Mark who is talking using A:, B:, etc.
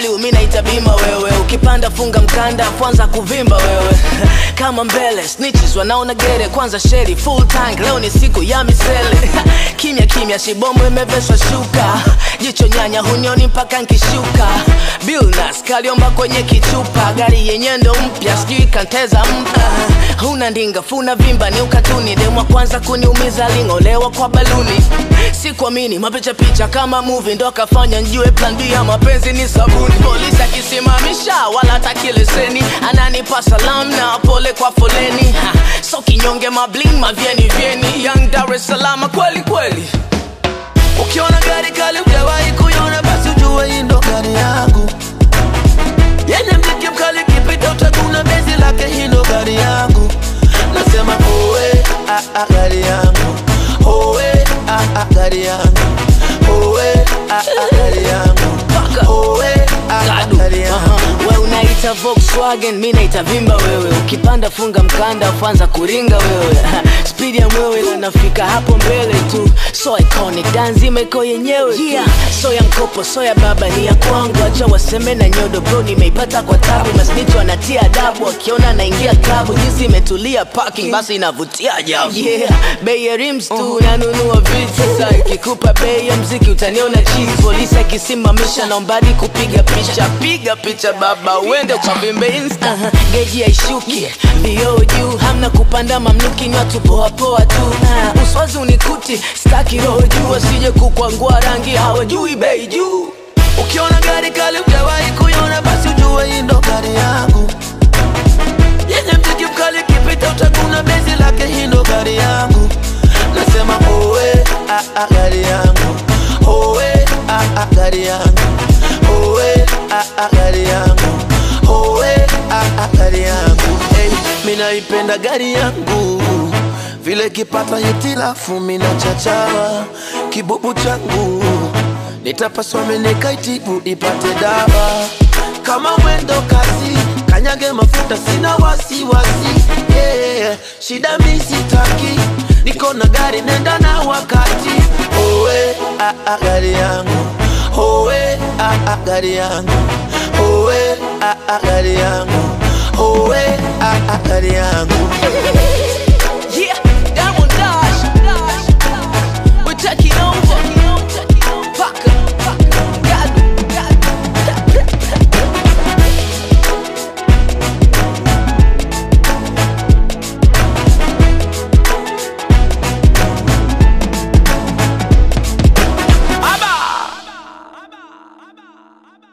A: BMW mimi naita bima wewe. Ukipanda funga mkanda kwanza kuvimba wewe. Kama mbele snitches wanaona gere kwanza sheri full tank leo ni siku ya misele. Kimya kimya shibomu imeveshwa shuka. Jicho nyanya hunioni mpaka nkishuka. Billnas kaliomba kwenye kichupa. Gari yenye ndo mpya sijui kanteza mpa. Huna ndinga funa vimba ni ukatuni. Demwa kwanza kuniumiza lingolewa kwa baluni. Sikuamini mapicha picha kama movie ndo kafanya njue plan B ya mapenzi ni sabuni. Polisi akisimamisha wala taki leseni. Ananipa salam na pole kwa foleni. So kinyonge mabling mavyeni vyeni. Young Dar es Salaam kweli kweli.
B: Ukiona gari kali hujawahi kuiona basi ujue hii ndo gari yangu. Yenye mziki mkali kipita utaguna bezi lake hii ndo gari yangu. Nasema owe gari yangu. Owe gari yangu. Owe gari yangu. Owe gari yangu.
A: Wewe unaita Volkswagen mimi naita vimba wewe. Ukipanda funga mkanda ufanza kuringa wewe. Speed ya mwewe inafika hapo mbele tu. So iconic dance imeko yenyewe yeah. So ya mkopo so ya baba ni ya kwangu. Acha waseme na nyodo bro nimeipata kwa tabu. Masnitch wanatia adabu wakiona naingia klabu. Jinsi imetulia parking basi inavutia ajabu yeah. Bei ya rims tu nanunua vitu. Sasa ikikupa bei ya mziki utaniona cheese. Polisi akisimamisha naombadi kupiga picha. Piga picha baba uende ukavimbe insta. Geji haishuki mbio juu. Hamna kupanda mamluki ni watu poa poa tu. Uswazi unikuti staki roho juu. Wasije kukwangua rangi hawajui bei juu.
B: Ukiona gari kali hujawahi kuiona basi ujue hii ndo gari yangu. Yenye mziki mkali kipita utaguna bezi lake hii ndo gari yangu. Nasema owe gari yangu. Owe gari yangu. Owe gari yangu. Owe gari yangu. Hey, mimi naipenda gari yangu. Vile kipata hitilafu mina chachawa. Kibubu changu nitapaswa menekaitibu ipate dawa. Kama mwendo kasi kanyage mafuta sina wasiwasi yeah. Shida mi sitaki niko na gari nenda na wakati. Owe gari yangu. Owe gari yangu. Owe gari yangu. Owe gari yangu.